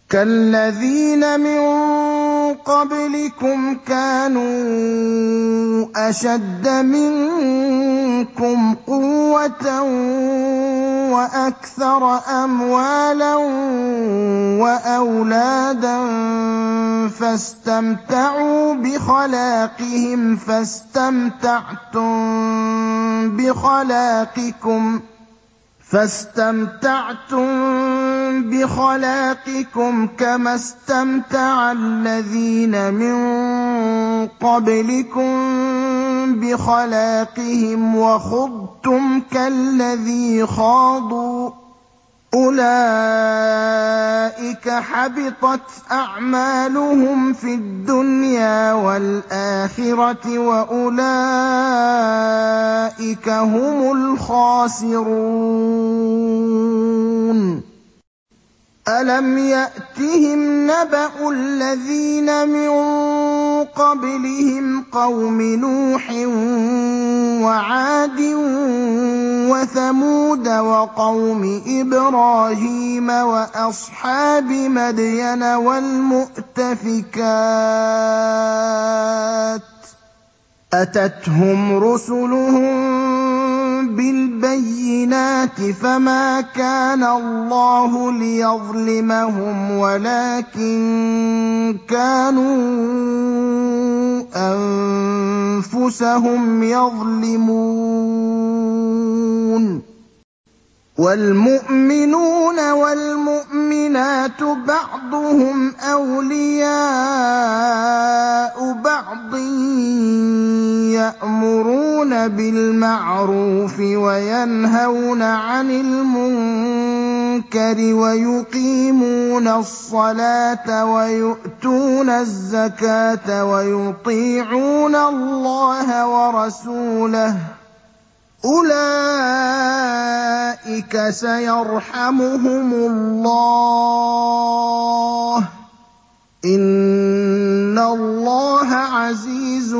كَالَّذِينَ مِن قَبْلِكُمْ كَانُوا أَشَدَّ مِنكُمْ قُوَّةً وَأَكْثَرَ أَمْوَالًا وَأَوْلَادًا فَاسْتَمْتَعُوا بِخَلَاقِهِمْ فَاسْتَمْتَعْتُم بِخَلَاقِكُمْ كَمَا اسْتَمْتَعَ الَّذِينَ مِن قَبْلِكُم بِخَلَاقِهِمْ وَخُضْتُمْ كَالَّذِي خَاضُوا ۚ أُولَٰئِكَ حَبِطَتْ أَعْمَالُهُمْ فِي الدُّنْيَا وَالْآخِرَةِ وَأُولَٰئِكَ هُمُ الْخَاسِرُونَ أَلَمْ يَأْتِهِمْ نَبَأُ الَّذِينَ مِن قَبْلِهِمْ قَوْمِ نُوحٍ وَعَادٍ وَثَمُودَ وَقَوْمِ إِبْرَاهِيمَ وَأَصْحَابِ مَدْيَنَ وَالْمُؤْتَفِكَاتِ ۚ أَتَتْهُمْ رُسُلُهُم بِالْبَيِّنَاتِ فَمَا كَانَ اللَّهُ لِيَظْلِمَهُمْ وَلَٰكِن كَانُوا أَنفُسَهُمْ يَظْلِمُونَ وَالْمُؤْمِنُونَ وَالْمُؤْمِنَاتُ بَعْضُهُمْ أَوْلِيَاءُ بَعْضٍ يَأْمُرُونَ بِالْمَعْرُوفِ وَيَنْهَوْنَ عَنِ الْمُنكَرِ وَيُقِيمُونَ الصَّلَاةَ وَيُؤْتُونَ الزَّكَاةَ وَيُطِيعُونَ اللَّهَ وَرَسُولَهُ ۚ أُولَٰئِكَ سَيَرْحَمُهُمُ اللَّهُ ۗ إِنَّ اللَّهَ عَزِيزٌ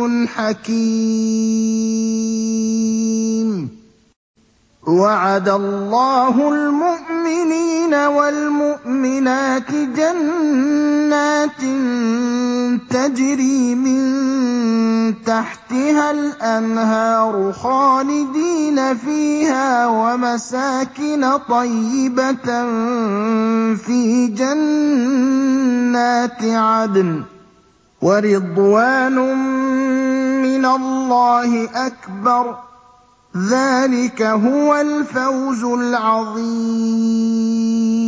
حَكِيمٌ وَعَدَ اللَّهُ الْمُؤْمِنِينَ وَالْمُؤْمِنَاتِ جَنَّاتٍ تَجْرِي مِن تَحْتِهَا الْأَنْهَارُ خَالِدِينَ فِيهَا وَمَسَاكِنَ طَيِّبَةً فِي جَنَّاتِ عَدْنٍ ۚ وَرِضْوَانٌ مِّنَ اللَّهِ أَكْبَرُ ۚ ذَٰلِكَ هُوَ الْفَوْزُ الْعَظِيمُ